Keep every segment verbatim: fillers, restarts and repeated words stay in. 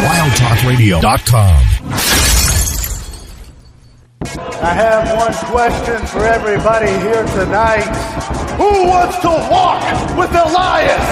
wild talk radio dot com. I have one question for everybody here tonight. Who wants to walk with Elias?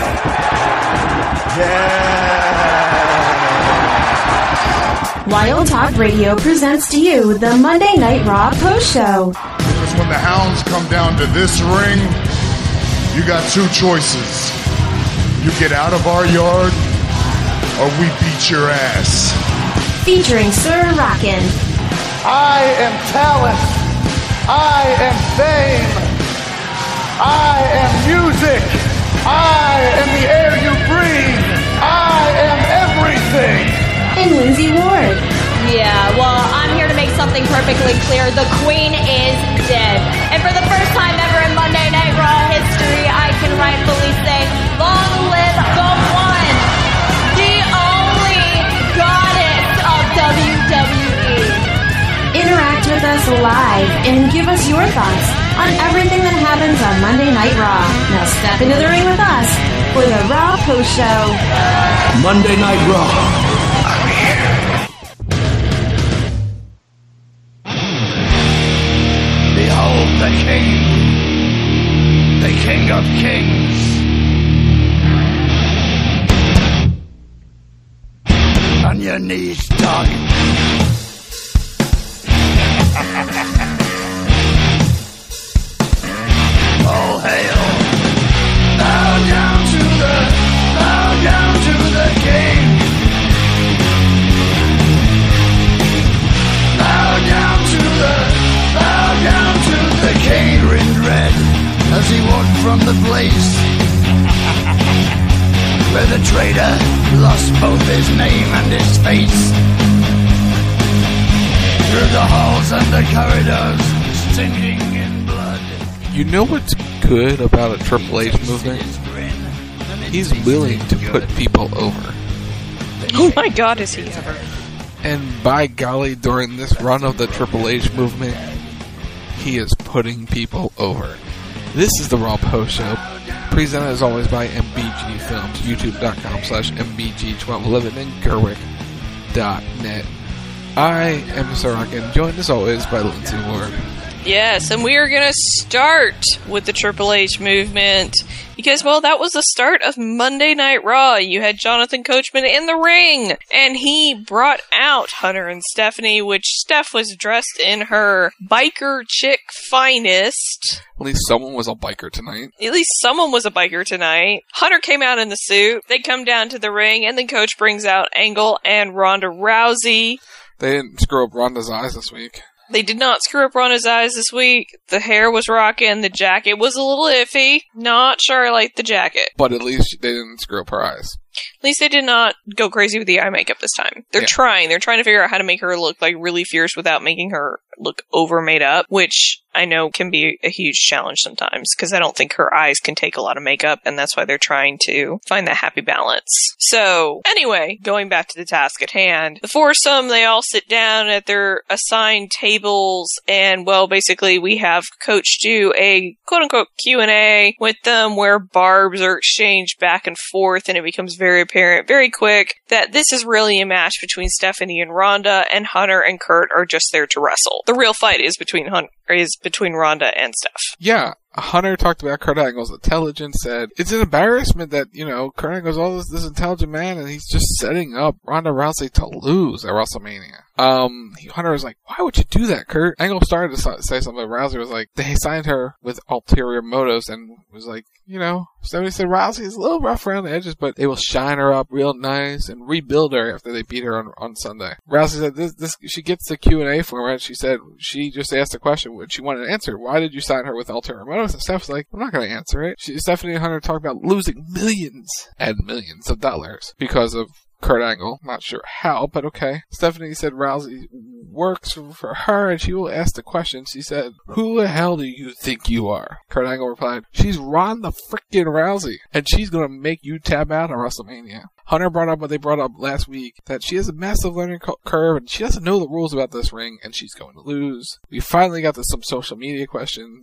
Yeah. Wild Talk Radio presents to you the Monday Night Raw Post Show. Because when the hounds come down to this ring, you got two choices. You get out of our yard, or we beat your ass. Featuring Sir Rockin'. I am talent. I am fame. I am music. I am the air you breathe. I am everything. And Lindsay Ward. Yeah, well, I'm here to make something perfectly clear. The Queen is dead. And for the first time ever in Monday Night Raw history, I can rightfully say, long live the one, the only goddess of W W E. Interact with us live and give us your thoughts on everything that happens on Monday Night Raw. Now step into the ring with us for the Raw Post Show. Monday Night Raw. I'm here. Behold the King, the King of Kings. On your knees, dog. All hail. Bow down to the, bow down to the King. Bow down to the, bow down to the King. In red as he walked from the place where the traitor lost both his name and his face. Through the halls and the corridors, stinking in blood. You know what's good about a Triple H movement? He's willing to put people over. Oh my God, is he ever? And by golly, during this run of the Triple H movement, he is putting people over. This is the Raw Post Show, presented as always by M B G Films, youtube.com slash MBG1211 and Gerwick dot net. I am Sir Rockin', joined as always by Lindsay Ward. Yes, and we are going to start with the Triple H movement because, well, that was the start of Monday Night Raw. You had Jonathan Coachman in the ring, and he brought out Hunter and Stephanie, which Steph was dressed in her biker chick finest. At least someone was a biker tonight. At least someone was a biker tonight. Hunter came out in the suit. They come down to the ring, and then Coach brings out Angle and Ronda Rousey. They didn't screw up Ronda's eyes this week. They did not screw up Ronda's eyes this week. The hair was rocking. The jacket was a little iffy. Not sure I liked the jacket. But at least they didn't screw up her eyes. At least they did not go crazy with the eye makeup this time. They're yeah. trying. They're trying to figure out how to make her look like really fierce without making her look over made up, which I know can be a huge challenge sometimes because I don't think her eyes can take a lot of makeup, and that's why they're trying to find that happy balance. So anyway, going back to the task at hand, the foursome, they all sit down at their assigned tables, and well, basically we have Coach do a quote-unquote Q and A with them where barbs are exchanged back and forth, and it becomes very apparent very quick that this is really a match between Stephanie and Ronda, and Hunter and Kurt are just there to wrestle. The real fight is between Hunter, is between Ronda and Steph. Yeah. Hunter talked about Kurt Angle's intelligence, said it's an embarrassment that, you know, Kurt Angle's all this, this intelligent man and he's just setting up Ronda Rousey to lose at WrestleMania. Um, Hunter was like, why would you do that, Kurt? Angle started to say something, but Rousey was like, they signed her with ulterior motives and was like, you know, somebody said Rousey is a little rough around the edges, but they will shine her up real nice and rebuild her after they beat her on, on Sunday. Rousey said this, this, she gets the Q and A format. She said she just asked a question which she wanted to answer. Why did you sign her with ulterior motives? And Steph's like, I'm not going to answer it. She, Stephanie and Hunter talk about losing millions and millions of dollars because of Kurt Angle. Not sure how, but okay. Stephanie said Rousey works for her and she will ask the question. She said, who the hell do you think you are? Kurt Angle replied, she's Ronda frickin' Rousey and she's going to make you tap out on WrestleMania. Hunter brought up what they brought up last week, that she has a massive learning curve and she doesn't know the rules about this ring and she's going to lose. We finally got to some social media questions.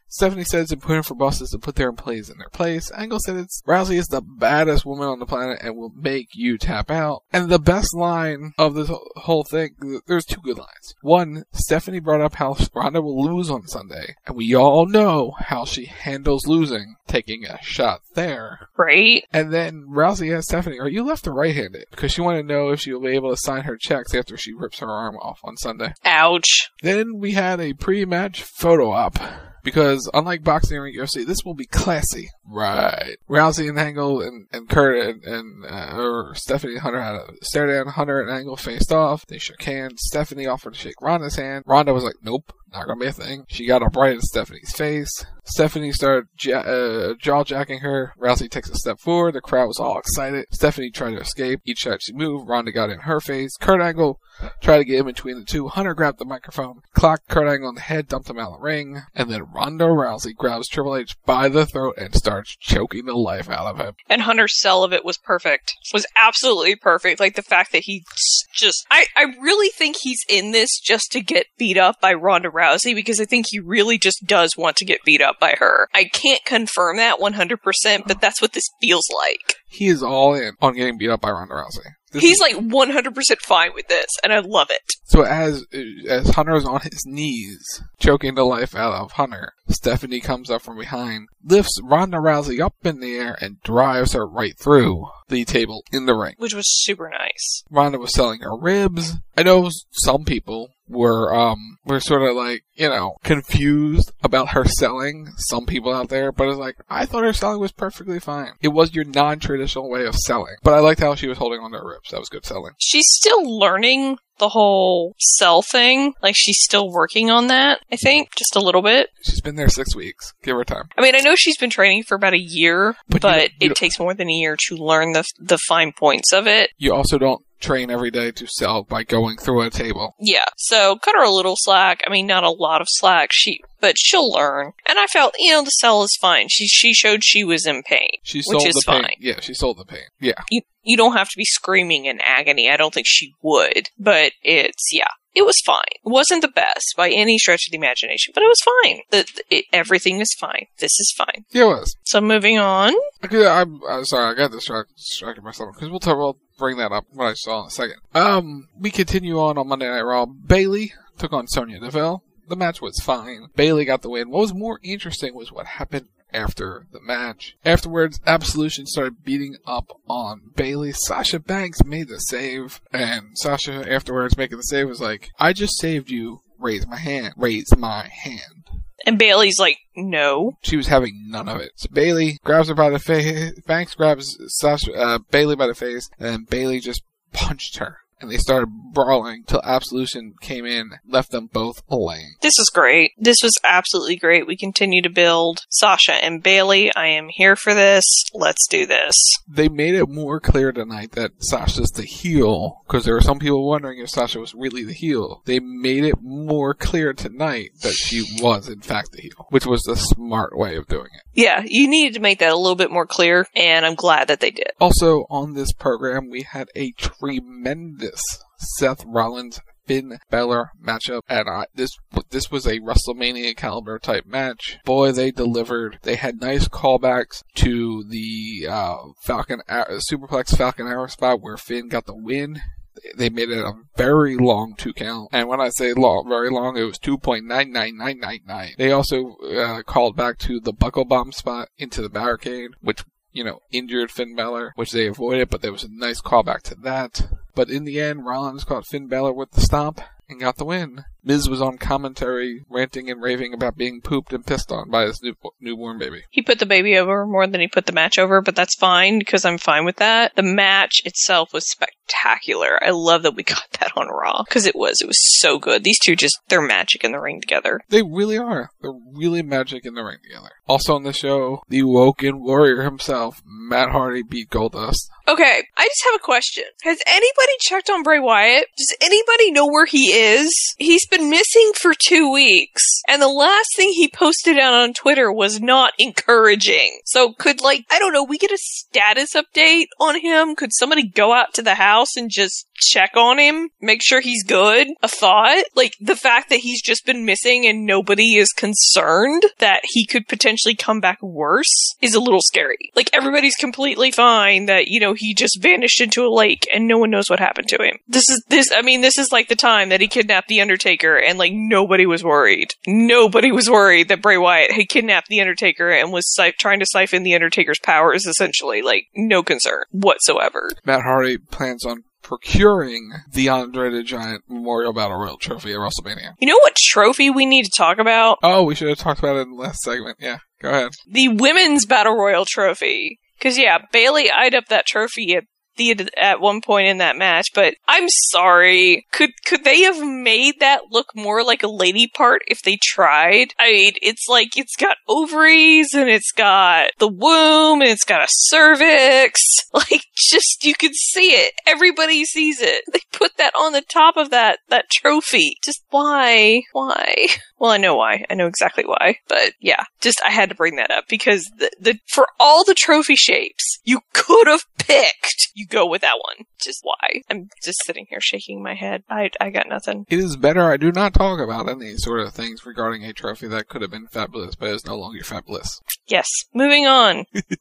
Stephanie said it's important for bosses to put their employees in their place. Angle said it's Rousey is the baddest woman on the planet and will make you tap out. And the best line of this whole thing, there's two good lines. One, Stephanie brought up how Ronda will lose on Sunday, and we all know how she handles losing, taking a shot there. Right. And then Rousey asked Stephanie, are you left or right-handed? Because she wanted to know if she will be able to sign her checks after she rips her arm off on Sunday. Ouch. Then we had a pre-match photo op. Because unlike boxing or U F C, this will be classy. Right. Rousey and Angle and, and Kurt and, and uh, or Stephanie and Hunter had a stare down. Hunter and Angle faced off. They shook hands. Stephanie offered to shake Ronda's hand. Ronda was like, nope, not gonna be a thing. She got up right in Stephanie's face. Stephanie started ja- uh, jaw-jacking her. Rousey takes a step forward. The crowd was all excited. Stephanie tried to escape. Each time she moved, Ronda got in her face. Kurt Angle tried to get in between the two. Hunter grabbed the microphone, clocked Kurt Angle on the head, dumped him out of the ring, and then Ronda Rousey grabs Triple H by the throat and starts choking the life out of him. And Hunter's sell of it was perfect. Was absolutely perfect. Like the fact that he just... I, I really think he's in this just to get beat up by Ronda Rousey, because I think he really just does want to get beat up by her. I can't confirm that one hundred percent, but that's what this feels like. He is all in on getting beat up by Ronda Rousey. This He's is, like one hundred percent fine with this, and I love it. So as as Hunter is on his knees, choking the life out of Hunter, Stephanie comes up from behind, lifts Ronda Rousey up in the air, and drives her right through the table in the ring. Which was super nice. Ronda was selling her ribs. I know some people were um were sort of like, you know, confused about her selling, some people out there, but it's like, I thought her selling was perfectly fine. It was your non-traditional way of selling. But I liked how she was holding on to her ribs. That was good selling. She's still learning the whole sell thing. Like, she's still working on that, I think, just a little bit. She's been there six weeks. Give her time. I mean, I know she's been training for about a year, but, but you it you takes more than a year to learn the the fine points of it. You also don't train every day to sell by going through a table. Yeah, so cut her a little slack. I mean, not a lot of slack, She, but she'll learn. And I felt, you know, the sell is fine. She she showed she was in pain, She sold which is the pain. fine. Yeah, she sold the pain. Yeah. You you don't have to be screaming in agony. I don't think she would, but it's yeah. It was fine. It wasn't the best by any stretch of the imagination, but it was fine. The, the, it, everything is fine. This is fine. Yeah, it was. So moving on. Okay, I'm, I'm sorry, I got distracted, distracted myself, because we'll, talk, we'll bring that up what I saw in a second. Um, we continue on on Monday Night Raw. Bayley took on Sonya Deville. The match was fine. Bayley got the win. What was more interesting was what happened after the match. Afterwards, Absolution started beating up on Bayley. Sasha Banks made the save, and Sasha afterwards making the save was like, I just saved you. Raise my hand. Raise my hand. And Bayley's like, no. She was having none of it. So Bayley grabs her by the face. Banks grabs Sasha, uh, Bayley by the face, and then Bayley just punched her. And they started brawling till Absolution came in, left them both laying. This is great. This was absolutely great. We continue to build Sasha and Bayley. I am here for this. Let's do this. They made it more clear tonight that Sasha's the heel, because there were some people wondering if Sasha was really the heel. They made it more clear tonight that she was, in fact, the heel, which was the smart way of doing it. Yeah, you needed to make that a little bit more clear, and I'm glad that they did. Also, on this program, we had a tremendous Seth Rollins Finn Balor matchup, and I, this this was a WrestleMania caliber type match. Boy, they delivered. They had nice callbacks to the uh, Falcon Superplex Falcon Arrow spot where Finn got the win. They made it a very long two count. And when I say long, very long, it was two point nine nine nine nine nine. They also uh, called back to the buckle bomb spot into the barricade, which, you know, injured Finn Balor, which they avoided, but there was a nice callback to that. But in the end, Rollins caught Finn Balor with the stomp and got the win. Miz was on commentary ranting and raving about being pooped and pissed on by his new, newborn baby. He put the baby over more than he put the match over, but that's fine because I'm fine with that. The match itself was spectacular. I love that we got that on Raw because it was. It was so good. These two just, they're magic in the ring together. They really are. They're really magic in the ring together. Also on the show, the Woken Warrior himself, Matt Hardy, beat Goldust. Okay, I just have a question. Has anybody checked on Bray Wyatt? Does anybody know where he is? He's been missing for two weeks, and the last thing he posted out on Twitter was not encouraging. So could, like, I don't know, we get a status update on him? Could somebody go out to the house and just check on him, make sure he's good, a thought. Like, the fact that he's just been missing and nobody is concerned that he could potentially come back worse is a little scary. Like, everybody's completely fine that, you know, he just vanished into a lake and no one knows what happened to him. This is, this, I mean, this is like the time that he kidnapped The Undertaker and, like, nobody was worried. Nobody was worried that Bray Wyatt had kidnapped The Undertaker and was si- trying to siphon The Undertaker's powers, essentially. Like, no concern whatsoever. Matt Hardy plans on procuring the Andre the Giant Memorial Battle Royal trophy at WrestleMania. You know what trophy we need to talk about? Oh, we should have talked about it in the last segment. Yeah, go ahead. The Women's Battle Royal trophy. Because, yeah, Bayley eyed up that trophy at the at one point in that match, but I'm sorry. Could could they have made that look more like a lady part if they tried? I mean, it's like, it's got ovaries, and it's got the womb, and it's got a cervix. Like, just, you can see it. Everybody sees it. They put that on the top of that, that trophy. Just why? Why? Well, I know why. I know exactly why. But yeah, just, I had to bring that up because the, the, for all the trophy shapes you could have picked, you go with that one. Just why? I'm just sitting here shaking my head. I, I got nothing. It is better I do not talk about any sort of things regarding a trophy that could have been fabulous, but is no longer fabulous. Yes. Moving on.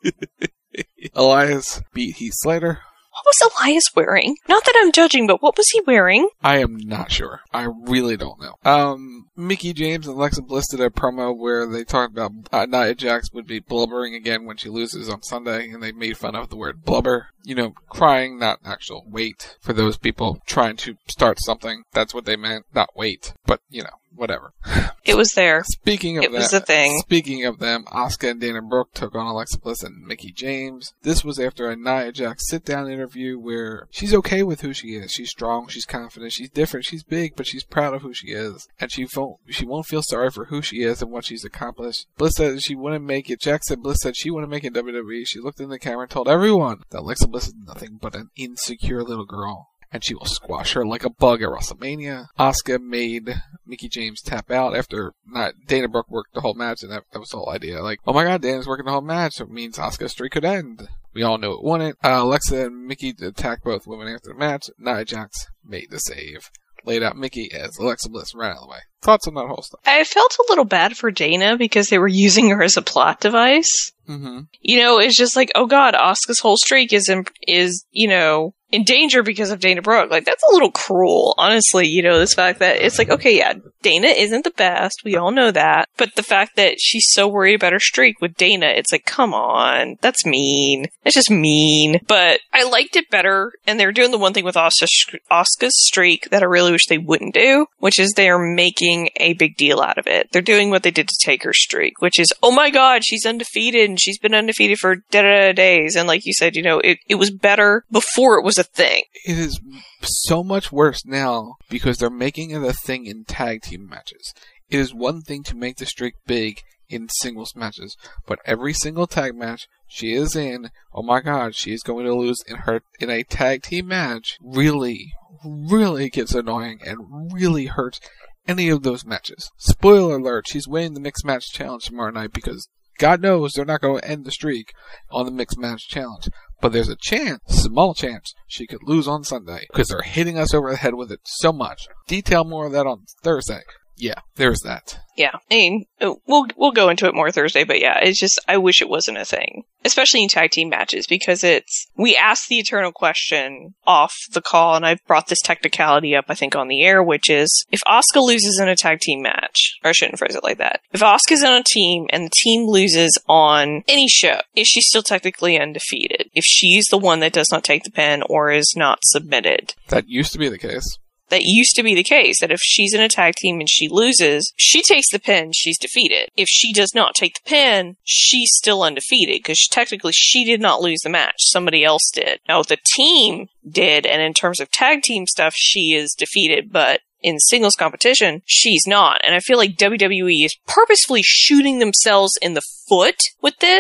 Elias beat Heath Slater. What was Elias wearing? Not that I'm judging, but what was he wearing? I am not sure. I really don't know. Um, Mickie James and Alexa Bliss did a promo where they talked about uh, Nia Jax would be blubbering again when she loses on Sunday, and they made fun of the word blubber. You know, crying, not actual wait. For those people trying to start something, that's what they meant, not wait. But, you know, whatever. It was there. Speaking of it that, was a thing. Speaking of them, Asuka and Dana Brooke took on Alexa Bliss and Mickie James. This was after a Nia Jax sit-down interview where she's okay with who she is. She's strong, she's confident, she's different, she's big, but she's proud of who she is. And she won't, she won't feel sorry for who she is and what she's accomplished. Bliss said she wouldn't make it. Jax said Bliss said she wouldn't make it in W W E. She looked in the camera and told everyone that Alexa Bliss is nothing but an insecure little girl, and she will squash her like a bug at WrestleMania. Asuka made Mickie James tap out after not Dana Brooke worked the whole match, and that, that was the whole idea. Like, oh my god, Dana's working the whole match, so it means Asuka's streak could end. We all knew it wouldn't. Uh, Alexa and Mickie attacked both women after the match. Nia Jax made the save. Laid out Mickie as Alexa Bliss ran out of the way. Thoughts on that whole stuff? I felt a little bad for Dana because they were using her as a plot device. Mm-hmm. You know, it's just like, oh god, Asuka's whole streak is, in, is you know, in danger because of Dana Brooke. Like, that's a little cruel, honestly. You know, this fact that it's like, okay, yeah, Dana isn't the best. We all know that. But the fact that she's so worried about her streak with Dana, it's like, come on. That's mean. That's just mean. But I liked it better. And they're doing the one thing with Asuka's streak that I really wish they wouldn't do, which is they're making a big deal out of it. They're doing what they did to Taker's streak, which is, oh my god, she's undefeated and she's been undefeated for da-da-da days. And like you said, you know, it, it was better before it was a thing. It is so much worse now because they're making it a thing in tag team matches. It is one thing to make the streak big in singles matches, but every single tag match she is in, oh my god, she is going to lose in her in a tag team match, really, really gets annoying and really hurts any of those matches. Spoiler alert, she's winning the Mixed Match Challenge tomorrow night because God knows they're not going to end the streak on the Mixed Match Challenge. But there's a chance, small chance, she could lose on Sunday because they're hitting us over the head with it so much. Detail more of that on Thursday. Yeah, there's that. Yeah, I mean, we'll we'll go into it more Thursday, but yeah, it's just, I wish it wasn't a thing. Especially in tag team matches, because it's, we asked the eternal question off the call, and I've brought this technicality up, I think, on the air, which is, if Asuka loses in a tag team match, or I shouldn't phrase it like that, if Asuka's on a team, and the team loses on any show, is she still technically undefeated? If she's the one that does not take the pin, or is not submitted? That used to be the case. That used to be the case, that if she's in a tag team and she loses, she takes the pin, she's defeated. If she does not take the pin, she's still undefeated, because technically she did not lose the match. Somebody else did. Now, if the team did, and in terms of tag team stuff, she is defeated, but in singles competition, she's not. And I feel like W W E is purposefully shooting themselves in the foot with this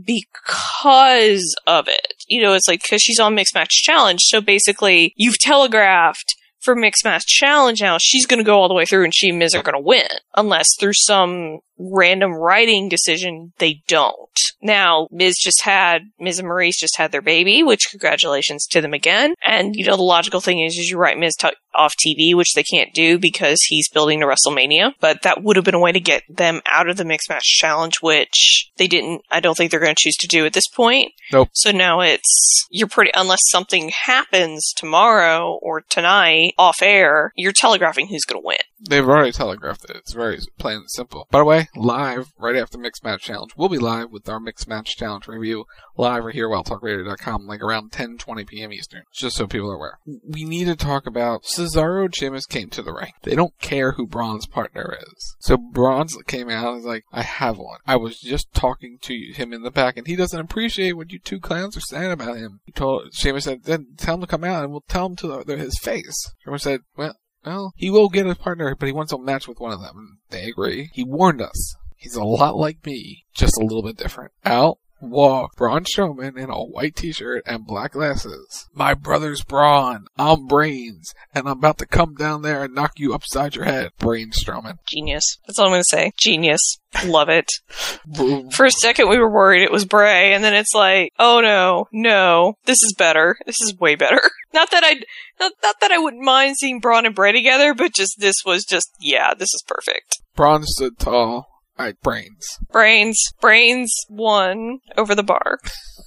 because of it. You know, it's like, because she's on Mixed Match Challenge, so basically, you've telegraphed for Mixed Match Challenge now, she's going to go all the way through and she and Miz are going to win. Unless through some random writing decision, they don't. Now, Miz just had, Miz and Maurice just had their baby, which congratulations to them again. And, you know, the logical thing is, is you write Miz t- off T V, which they can't do because he's building to WrestleMania. But that would have been a way to get them out of the Mixed Match Challenge, which they didn't, I don't think they're going to choose to do at this point. Nope. So now it's, you're pretty, unless something happens tomorrow or tonight off air, you're telegraphing who's going to win. They've already telegraphed it. It's very plain and simple. By the way, live, right after Mixed Match Challenge, we'll be live with our Mixed Match Challenge review live right here at wild talk radio dot com, like around ten twenty p.m. Eastern, just so people are aware. We need to talk about Cesaro and Sheamus came to the ring. They don't care who Braun's partner is. So Braun came out and was like, I have one. I was just talking to him in the back, and he doesn't appreciate what you two clowns are saying about him. He told Sheamus said, then tell him to come out, and we'll tell him to the, the, his face. Sheamus said, well, Well, he will get a partner, but he wants a match with one of them. And they agree. He warned us. He's a lot like me, just a little bit different. Out walked Braun Strowman in a white t-shirt and black glasses. My brother's Braun. I'm Brains. And I'm about to come down there and knock you upside your head. Brain Strowman. Genius. That's all I'm going to say. Genius. Love it. For a second we were worried it was Bray, and then it's like, oh no, no, this is better. This is way better. Not that I'd, not, not that I wouldn't mind seeing Braun and Bray together, but just, this was just, yeah, this is perfect. Braun stood tall. Alright, Brains. Brains. Brains won over the bar.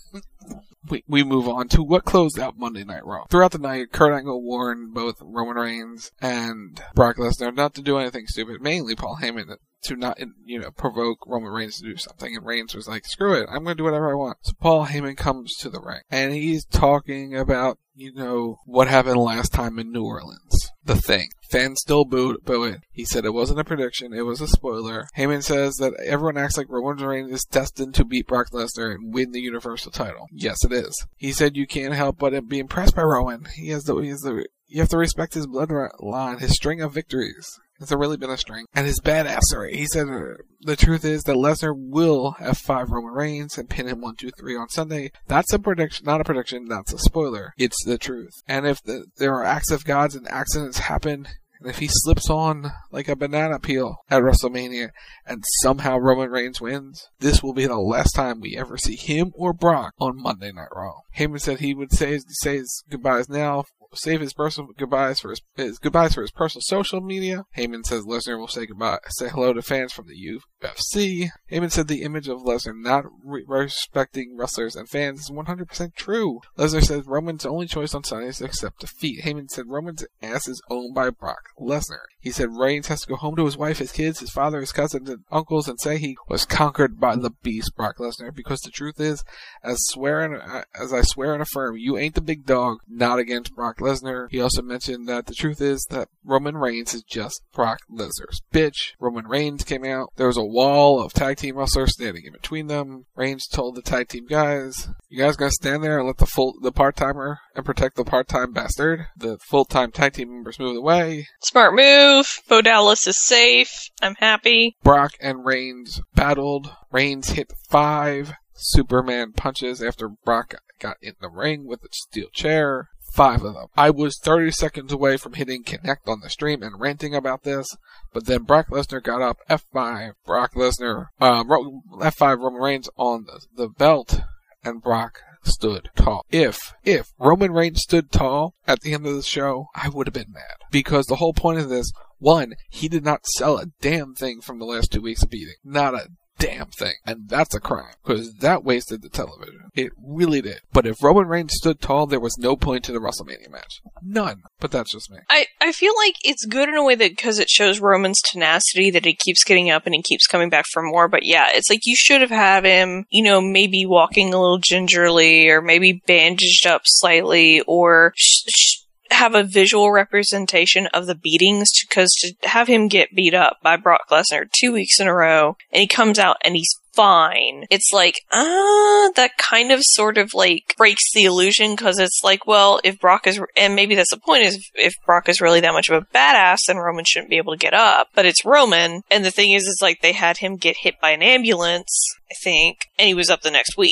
We, we move on to what closed out Monday Night Raw. Throughout the night, Kurt Angle warned both Roman Reigns and Brock Lesnar not to do anything stupid, mainly Paul Heyman, to not, you know, provoke Roman Reigns to do something. And Reigns was like, screw it, I'm going to do whatever I want. So Paul Heyman comes to the ring, and he's talking about, you know, what happened last time in New Orleans. The Thing. Fans still boo, boo it. He said it wasn't a prediction, it was a spoiler. Heyman says that everyone acts like Roman Reigns is destined to beat Brock Lesnar and win the Universal title. Yes, it is. He said you can't help but be impressed by Roman. He has the, he has the, you have to respect his bloodline, his string of victories. It's really been a string. And his badassery. He said uh, the truth is that Lesnar will F five Roman Reigns and pin him one two three on Sunday. That's a prediction, not a prediction, that's a spoiler. It's the truth. And if the, there are acts of gods and accidents happen, and if he slips on like a banana peel at WrestleMania and somehow Roman Reigns wins, this will be the last time we ever see him or Brock on Monday Night Raw. Heyman said he would say, say his goodbyes now, save his personal goodbyes for his, his goodbyes for his personal social media. Heyman says Lesnar will say goodbye, say hello to fans from the U F C. Heyman said the image of Lesnar not re- respecting wrestlers and fans is one hundred percent true. Lesnar says Roman's only choice on Sunday is to accept defeat. Heyman said Roman's ass is owned by Brock Lesnar. He said Reigns has to go home to his wife, his kids, his father, his cousins, and uncles and say he was conquered by the beast, Brock Lesnar, because the truth is, as swear and, uh, as I swear and affirm, you ain't the big dog, not against Brock Lesnar. He also mentioned that the truth is that Roman Reigns is just Brock Lesnar's bitch. Roman Reigns came out. There was a wall of tag team wrestlers standing in between them. Reigns told the tag team guys, you guys gonna stand there and let the full, the part-timer and protect the part-time bastard? The full-time tag team members move away. Smart move. Bo Dallas is safe. I'm happy. Brock and Reigns battled. Reigns hit five Superman punches after Brock got in the ring with a steel chair. Five of them. I was thirty seconds away from hitting connect on the stream and ranting about this, but then Brock Lesnar got up, F five, Brock Lesnar, uh, F five Roman Reigns on the, the belt, and Brock stood tall. If, if Roman Reigns stood tall at the end of the show, I would have been mad. Because the whole point of this, one, he did not sell a damn thing from the last two weeks of beating. Not a damn thing. And that's a crime, because that wasted the television. It really did. But if Roman Reigns stood tall, there was no point to the WrestleMania match. None. But that's just me. I, I feel like it's good in a way that because it shows Roman's tenacity that he keeps getting up and he keeps coming back for more. But yeah, it's like you should have had him, you know, maybe walking a little gingerly or maybe bandaged up slightly or sh- sh- have a visual representation of the beatings, because to have him get beat up by Brock Lesnar two weeks in a row and he comes out and he's fine, it's like, ah, that kind of sort of like breaks the illusion, because it's like, well, if Brock is, and maybe that's the point, is if Brock is really that much of a badass, then Roman shouldn't be able to get up. But it's Roman, and the thing is, it's like they had him get hit by an ambulance, I think, and he was up the next week.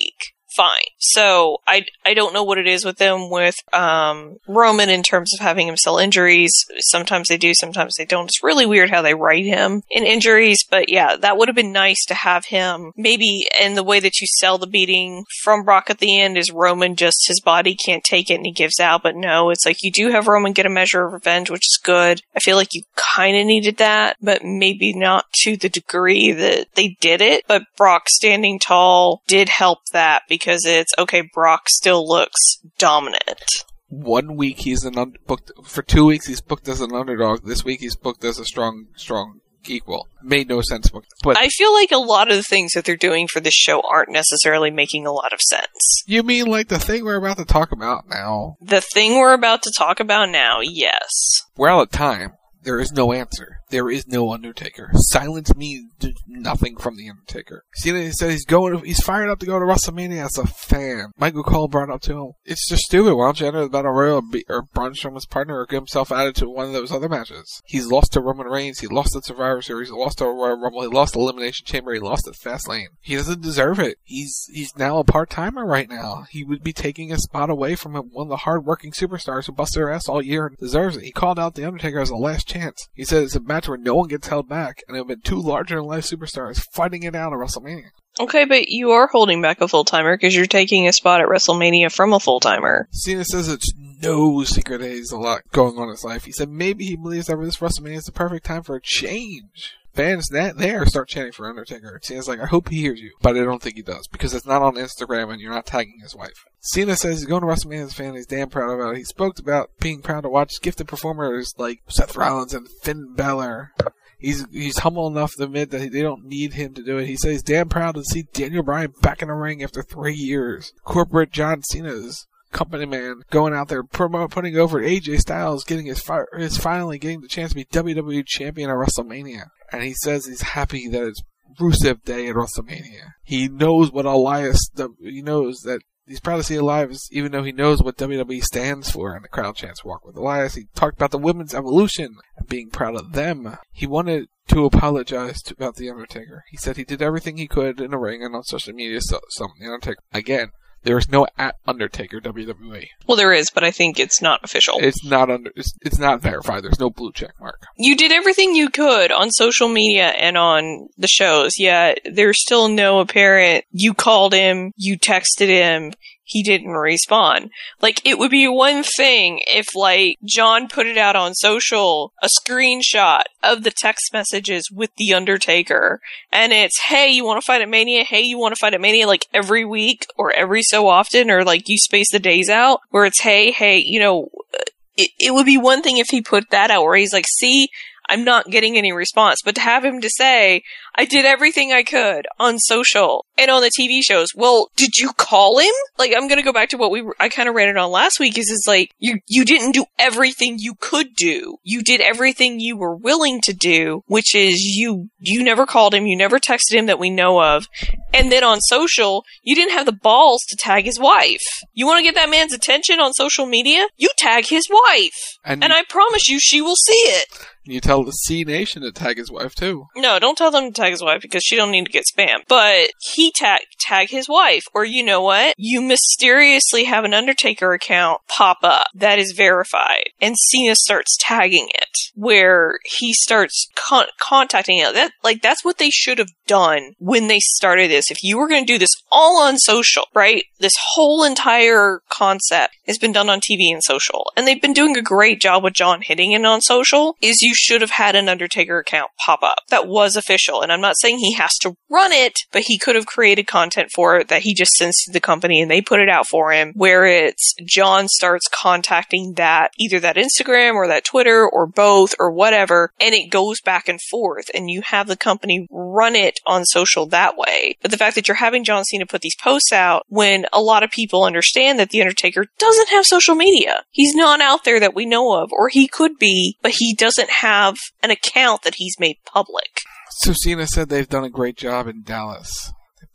fine. So I, I don't know what it is with them with um, Roman in terms of having him sell injuries. Sometimes they do, sometimes they don't. It's really weird how they write him in injuries, but yeah, that would have been nice to have him maybe in the way that you sell the beating from Brock at the end is Roman just his body can't take it and he gives out, but no, it's like you do have Roman get a measure of revenge, which is good. I feel like you kind of needed that, but maybe not to the degree that they did it, but Brock standing tall did help that because it's, okay, Brock still looks dominant. One week he's an un- booked, for two weeks he's booked as an underdog. This week he's booked as a strong, strong equal. Made no sense. But I feel like a lot of the things that they're doing for this show aren't necessarily making a lot of sense. You mean like the thing we're about to talk about now? The thing we're about to talk about now, yes. We're out of time. There is no answer. There is no Undertaker. Silence means nothing from the Undertaker. Cena he said he's going. To, he's fired up to go to WrestleMania as a fan. Michael Cole brought up to him, "It's just stupid. Why don't you enter the Battle Royal or, be, or Braun Strowman's partner or get himself added to one of those other matches?" He's lost to Roman Reigns. He lost at Survivor Series. He lost to Royal Rumble. He lost Elimination Chamber. He lost at Fastlane. He doesn't deserve it. He's he's now a part timer right now. He would be taking a spot away from one of the hard working superstars who busted their ass all year and deserves it. He called out the Undertaker as a last chance. He said it's a match where no one gets held back, and it would have been two larger-than-life superstars fighting it out at WrestleMania. Okay, but you are holding back a full-timer because you're taking a spot at WrestleMania from a full-timer. Cena says it's no secret that he's a lot going on in his life. He said maybe he believes that this WrestleMania is the perfect time for a change. Fans that there start chanting for Undertaker. Cena's like, I hope he hears you, but I don't think he does because it's not on Instagram and you're not tagging his wife. Cena says he's going to WrestleMania as a fan. He's damn proud about it. He spoke about being proud to watch gifted performers like Seth Rollins and Finn Balor. He's he's humble enough to admit that they don't need him to do it. He says he's damn proud to see Daniel Bryan back in the ring after three years. Corporate John Cena's company man going out there promote, putting over A J Styles, getting his fi- his finally getting the chance to be W W E champion at WrestleMania. And he says he's happy that it's Rusev Day at WrestleMania. He knows what Elias, he knows that he's proud to see Elias, even though he knows what W W E stands for, and the crowd chants Walk with Elias. He talked about the women's evolution and being proud of them. He wanted to apologize to, about The Undertaker. He said he did everything he could in the ring and on social media, so, so The Undertaker, again, there is no at Undertaker W W E. Well, there is, but I think it's not official. It's not under. It's, it's not verified. There's no blue check mark. You did everything you could on social media and on the shows, yet there's still no apparent. You called him, you texted him, he didn't respond. Like, it would be one thing if, like, John put it out on social, a screenshot of the text messages with The Undertaker, and it's, hey, you want to fight at Mania? Hey, you want to fight at Mania, like, every week, or every so often, or, like, you space the days out, where it's, hey, hey, you know, it, it would be one thing if he put that out, where he's like, see, I'm not getting any response, but to have him to say, I did everything I could on social and on the T V shows. Well, did you call him? Like, I'm gonna go back to what we were, I kind of ran it on last week, is it's like, you, you didn't do everything you could do. You did everything you were willing to do, which is you, you never called him, you never texted him that we know of. And then on social, you didn't have the balls to tag his wife. You want to get that man's attention on social media? You tag his wife. And, and I promise you, she will see it. You tell the C Nation to tag his wife, too. No, don't tell them to tag his wife, because she don't need to get spammed. But he tag tag his wife. Or you know what? You mysteriously have an Undertaker account pop up that is verified. And Cena starts tagging it. Where he starts con- contacting it. That, like, that's what they should have done when they started this. If you were going to do this all on social, right? This whole entire concept has been done on T V and social. And they've been doing a great job with John hitting it on social, is you should have had an Undertaker account pop up that was official. And I'm not saying he has to run it, but he could have created content for it that he just sends to the company and they put it out for him, where it's John starts contacting that, either that Instagram or that Twitter or both or whatever, and it goes back and forth, and you have the company run it on social that way. But the fact that you're having John Cena put these posts out when a lot of people understand that The Undertaker doesn't have social media. He's not out there that we know of, or he could be, but he doesn't have an account that he's made public. So Cena said they've done a great job in Dallas. They've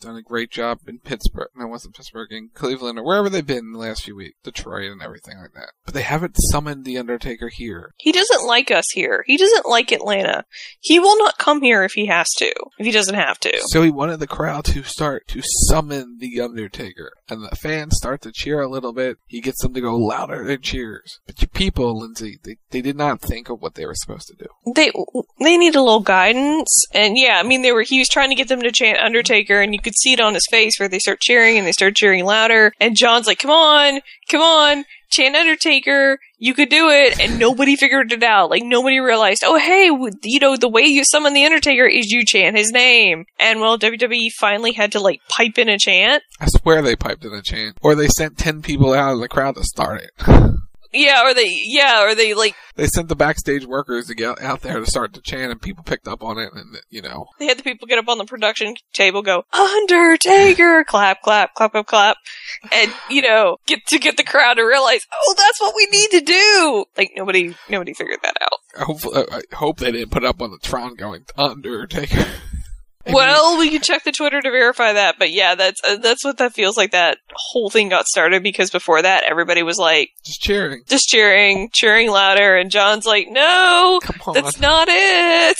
done a great job in Pittsburgh. No, it wasn't Pittsburgh, in Cleveland, or wherever they've been in the last few weeks. Detroit and everything like that. But they haven't summoned The Undertaker here. He doesn't like us here. He doesn't like Atlanta. He will not come here if he has to. If he doesn't have to. So he wanted the crowd to start to summon The Undertaker. And the fans start to cheer a little bit. He gets them to go louder in cheers. But your people, Lindsay, they, they did not think of what they were supposed to do. They they need a little guidance. And yeah, I mean, they were. He was trying to get them to chant Undertaker, and you could see it on his face where they start cheering, and they start cheering louder. And John's like, come on, come on, chant Undertaker. You could do it. And nobody figured it out. Like, nobody realized, oh, hey, you know, the way you summon The Undertaker is you chant his name. And, well, W W E finally had to, like, pipe in a chant. I swear they piped in a chant. Or they sent ten people out of the crowd to start it. Yeah, or they, yeah, or they, like... They sent the backstage workers to get out there to start to chant, and people picked up on it, and, you know... They had the people get up on the production table, go, Undertaker! Clap, clap, clap, clap, clap. And, you know, get to get the crowd to realize, oh, that's what we need to do! Like, nobody, nobody figured that out. I hope, I hope they didn't put up on the Tron going, Undertaker. Well, we can check the Twitter to verify that, but yeah, that's uh, that's what that feels like. That whole thing got started because before that, everybody was like just cheering, just cheering, cheering louder, and John's like, "No, that's not it."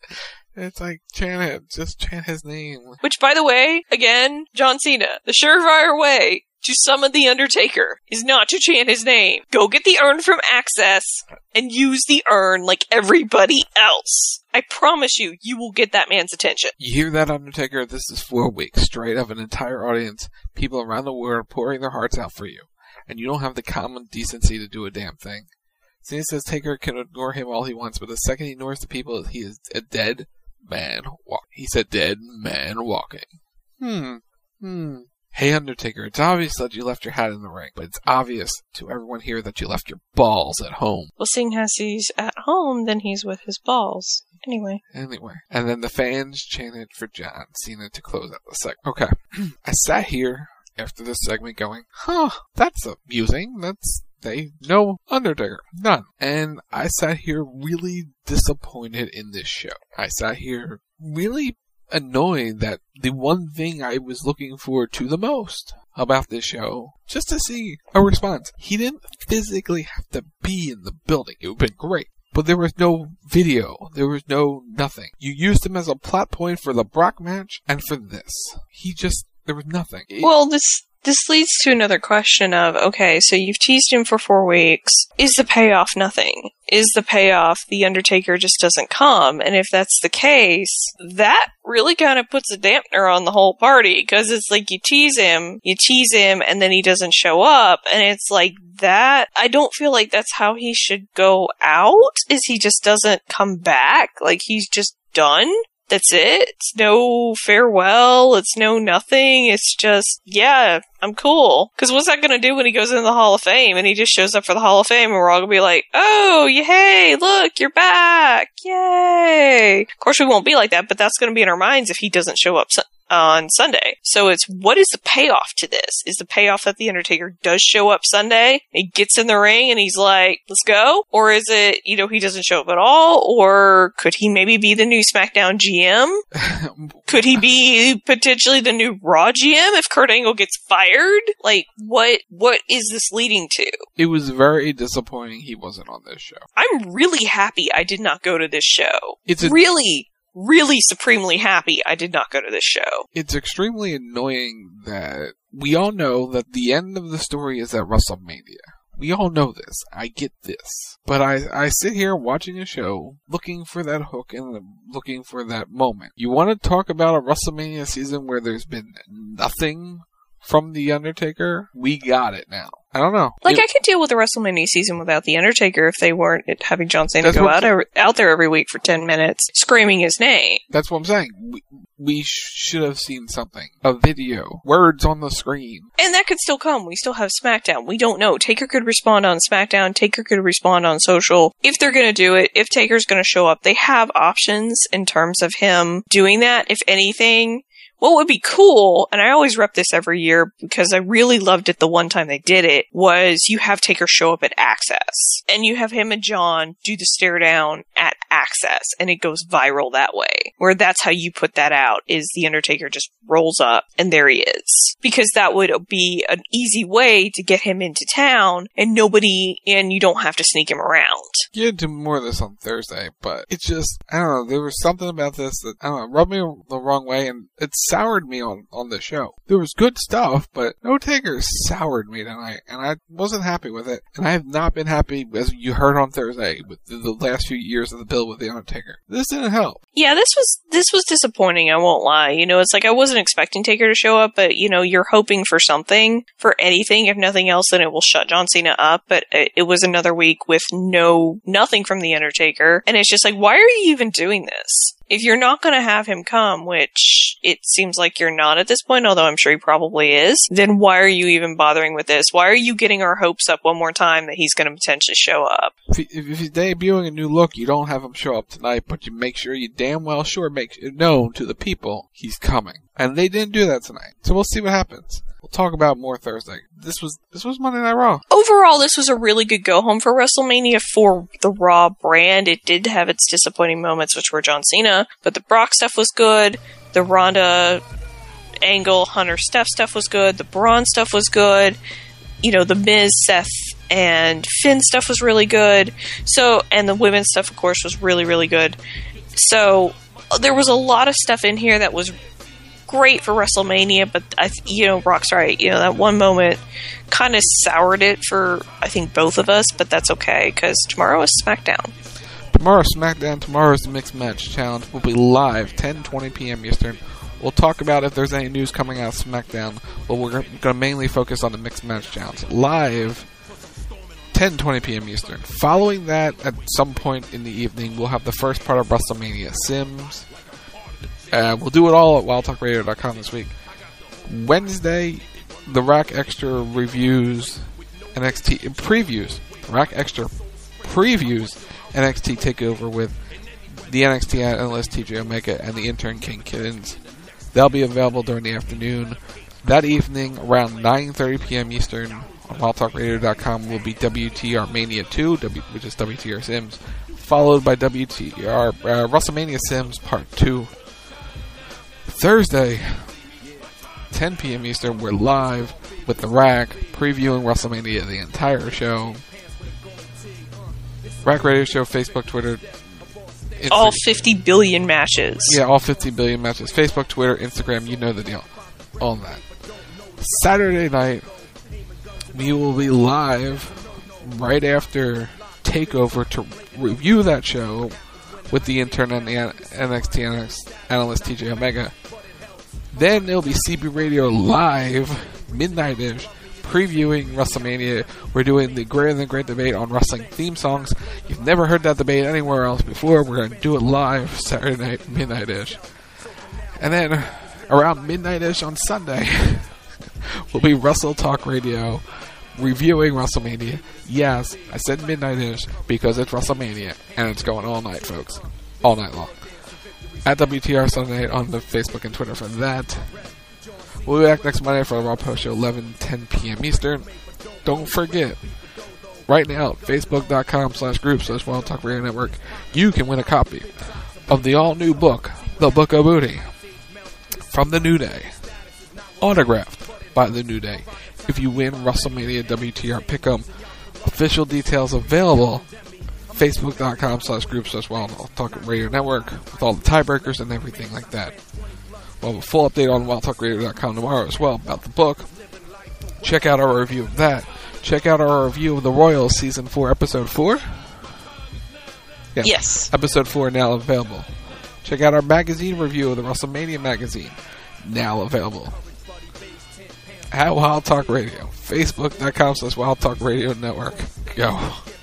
It's like chant it, just chant his name. Which, by the way, again, John Cena, the surefire way to summon The Undertaker is not to chant his name. Go get the urn from Access and use the urn like everybody else. I promise you, you will get that man's attention. You hear that, Undertaker? This is four weeks straight of an entire audience, people around the world pouring their hearts out for you. And you don't have the common decency to do a damn thing. Cena says Taker can ignore him all he wants, but the second he ignores the people, he is a dead man walking. He's a dead man walking. Hmm. Hmm. Hey, Undertaker, it's obvious that you left your hat in the ring, but it's obvious to everyone here that you left your balls at home. Well, seeing as he's at home, then he's with his balls. Anyway. Anyway. And then the fans chanted for John Cena to close out the segment. Okay. I sat here after this segment going, huh, that's amusing. That's, they, no Undertaker. None. And I sat here really disappointed in this show. I sat here really annoyed that the one thing I was looking forward to the most about this show, just to see a response. He didn't physically have to be in the building. It would have been great. But there was no video. There was no nothing. You used him as a plot point for the Brock match and for this. He just, there was nothing. It, well, this this leads to another question of, okay, so you've teased him for four weeks. Is the payoff nothing? Is the payoff The Undertaker just doesn't come? And if that's the case, that really kind of puts a dampener on the whole party, because it's like you tease him, you tease him, and then he doesn't show up, and it's like that. I don't feel like that's how he should go out, is he just doesn't come back, like he's just done. That's it. It's no farewell. It's no nothing. It's just, yeah, I'm cool. Because what's that going to do when he goes into the Hall of Fame and he just shows up for the Hall of Fame and we're all going to be like, oh, yeah, hey, look, you're back. Yay. Of course, we won't be like that, but that's going to be in our minds if he doesn't show up on Sunday. So it's, what is the payoff to this? Is the payoff that The Undertaker does show up Sunday, he gets in the ring and he's like, let's go? Or is it, you know, he doesn't show up at all? Or could he maybe be the new SmackDown G M? Could he be potentially the new Raw G M if Kurt Angle gets fired? Like, what, what is this leading to? It was very disappointing he wasn't on this show. I'm really happy I did not go to this show. It's a- really Really supremely happy I did not go to this show. It's extremely annoying that we all know that the end of the story is at WrestleMania. We all know this. I get this. But I, I sit here watching a show, looking for that hook and looking for that moment. You want to talk about a WrestleMania season where there's been nothing from The Undertaker? We got it now. I don't know. Like, it, I could deal with the WrestleMania season without The Undertaker if they weren't having John Cena go out, er, out there every week for ten minutes screaming his name. That's what I'm saying. We, we should have seen something. A video. Words on the screen. And that could still come. We still have SmackDown. We don't know. Taker could respond on SmackDown. Taker could respond on social. If they're going to do it, if Taker's going to show up, they have options in terms of him doing that. If anything, What would be cool, and I always rep this every year because I really loved it the one time they did it, was you have Taker show up at Access. And you have him and John do the stare down at Access, and it goes viral that way. Where that's how you put that out, is The Undertaker just rolls up, and there he is. Because that would be an easy way to get him into town, and nobody, and you don't have to sneak him around. Get into more of this on Thursday, but it just, I don't know, there was something about this that, I don't know, rubbed me the wrong way, and it soured me on, on the show. There was good stuff, but No Taker soured me tonight, and I wasn't happy with it. And I have not been happy, as you heard on Thursday, with the, the last few years of the build with The Undertaker. This didn't help. Yeah, this was this was disappointing, I won't lie. You know, it's like I wasn't expecting Taker to show up, but, you know, you're hoping for something, for anything. If nothing else, then it will shut John Cena up. But it, it was another week with no, nothing from The Undertaker. And it's just like, why are you even doing this? If you're not going to have him come, which it seems like you're not at this point, although I'm sure he probably is, then why are you even bothering with this? Why are you getting our hopes up one more time that he's going to potentially show up? If, he, if he's debuting a new look, you don't have him show up tonight, but you make sure you damn well sure make it known to the people he's coming. And they didn't do that tonight. So we'll see what happens. We'll talk about more Thursday. This was this was Monday Night Raw. Overall, this was a really good go-home for WrestleMania for the Raw brand. It did have its disappointing moments, which were John Cena, but the Brock stuff was good. The Ronda, Angle, Hunter, Steph stuff was good. The Braun stuff was good. You know, the Miz, Seth, and Finn stuff was really good. So, and the women's stuff, of course, was really, really good. So, there was a lot of stuff in here that was great for WrestleMania, but I, you know, Brock's right. You know, that one moment kind of soured it for, I think, both of us, but that's okay, because tomorrow is SmackDown. Tomorrow SmackDown, tomorrow is the Mixed Match Challenge. We'll be live, ten twenty p.m. Eastern. We'll talk about if there's any news coming out of SmackDown, but we're going to mainly focus on the Mixed Match Challenge. Live, ten twenty p.m. Eastern. Following that, at some point in the evening, we'll have the first part of WrestleMania Sims. Uh, we'll do it all at wild talk radio dot com this week. Wednesday, the Rack Extra reviews N X T previews. Rack Extra previews N X T TakeOver with the N X T analyst T J Omega and the intern King Kiddens. They'll be available during the afternoon. That evening, around nine thirty p.m. Eastern, on wild talk radio dot com will be W T R Mania two, w, which is W T R Sims, followed by W T R uh, WrestleMania Sims Part two. Thursday, ten p.m. Eastern, we're live with the Rack, previewing WrestleMania, the entire show. Rack Radio Show, Facebook, Twitter. Instagram. All fifty billion matches. Yeah, all fifty billion matches. Facebook, Twitter, Instagram, you know the deal. All that. Saturday night, we will be live right after TakeOver to review that show with the intern and the N X T analyst T J Omega. Then it'll be C B Radio Live, midnight-ish, previewing WrestleMania. We're doing the Greater Than Great debate on wrestling theme songs. You've never heard that debate anywhere else before. We're going to do it live Saturday night, midnight-ish. And then around midnight-ish on Sunday, will be Wrestle Talk Radio reviewing WrestleMania. Yes, I said midnight-ish because it's WrestleMania, and it's going all night, folks. All night long. At W T R Sunday night on the Facebook and Twitter for that. We'll be back next Monday for a Raw Post Show, eleven ten p.m. Eastern. Don't forget, right now, facebook.com slash group slash Wild Talk Radio Network, you can win a copy of the all-new book, The Book of Booty, from The New Day, autographed by The New Day. If you win WrestleMania W T R Pick'em, official details available, facebook.com slash group slash Wild Talk Radio Network, with all the tiebreakers and everything like that. We'll have a full update on wild talk radio dot com tomorrow as well about the book. Check out our review of that. Check out our review of The Royals Season four, Episode four. Yeah, yes. Episode four now available. Check out our magazine review of the WrestleMania magazine, now available. At Wild Talk Radio. Facebook.com slash Wild Talk Radio Network. Go.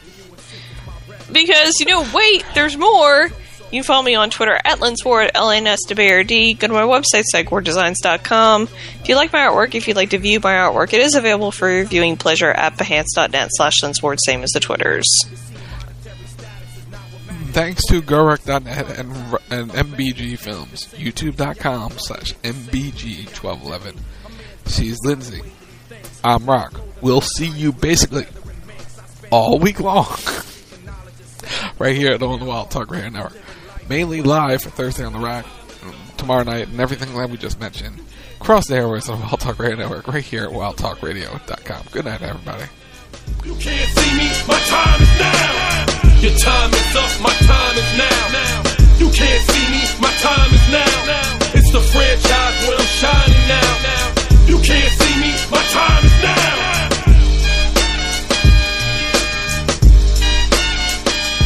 Because, you know, wait, there's more. You can follow me on Twitter at Linsford, L N S W A R D. Go to my website, psychward designs dot com. If you like my artwork, if you'd like to view my artwork, it is available for your viewing pleasure at behance.net slash Linsford, same as the Twitters. thanks to Gorek dot net and, and M B G Films. YouTube.com slash MBG twelve eleven. She's Lindsay. I'm Rock. We'll see you basically all week long right here at On the Wild Talk Radio Network. Mainly live for Thursday on the Rack, tomorrow night, and everything that we just mentioned. Across the airways on Wild Talk Radio Network, right here at wild talk radio dot com. Good night, everybody. You can't see me, my time is now. Your time is up, my time is now. You can't see me, my time is now. It's the franchise where I'm shining now. You can't see me, my time is now.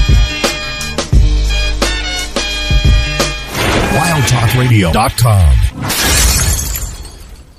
wild talk radio dot com